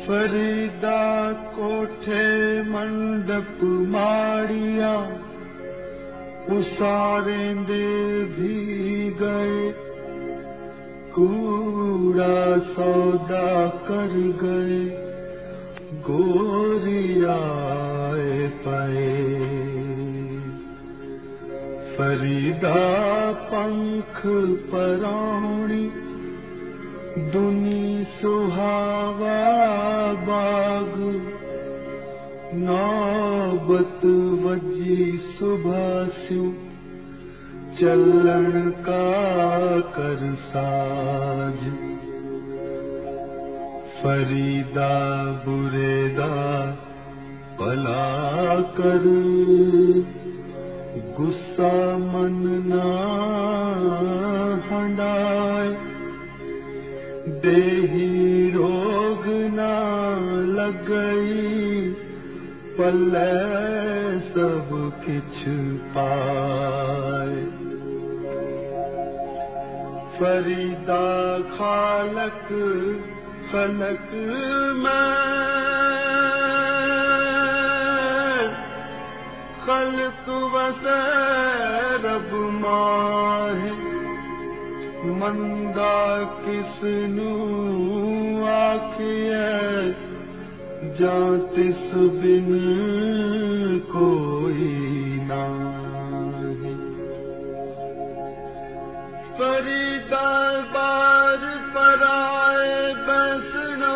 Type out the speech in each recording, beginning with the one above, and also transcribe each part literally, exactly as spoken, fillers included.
फरीदा कोठे मंडप माड़िया उसारेंदे भी गए, कूड़ा सौदा कर गए गोरियाए पे। फरीदा पंख पराणी दुनी सुहावा बाग, नौबत वजी सुबह स्यू चलन का कर साज। फरीदा बुरेदा भला कर, गुस्सा मन ना हंडाए। देही रोग ना लगई, पल्ले सब किछ पाए। फरीदा खालक खलक में, खलक वसे रब माहे। मंदा किसनू आखिए, जां तिस बिन कोई नाहि। फरीदा बार पराए बैसना,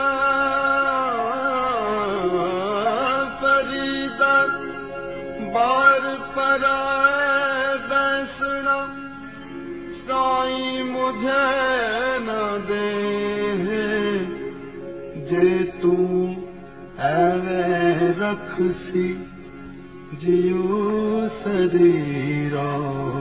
फरीदा बार पराए बैसना। साईं मुझे न दे जे तू ऐवें रखसी जियो शरीरा।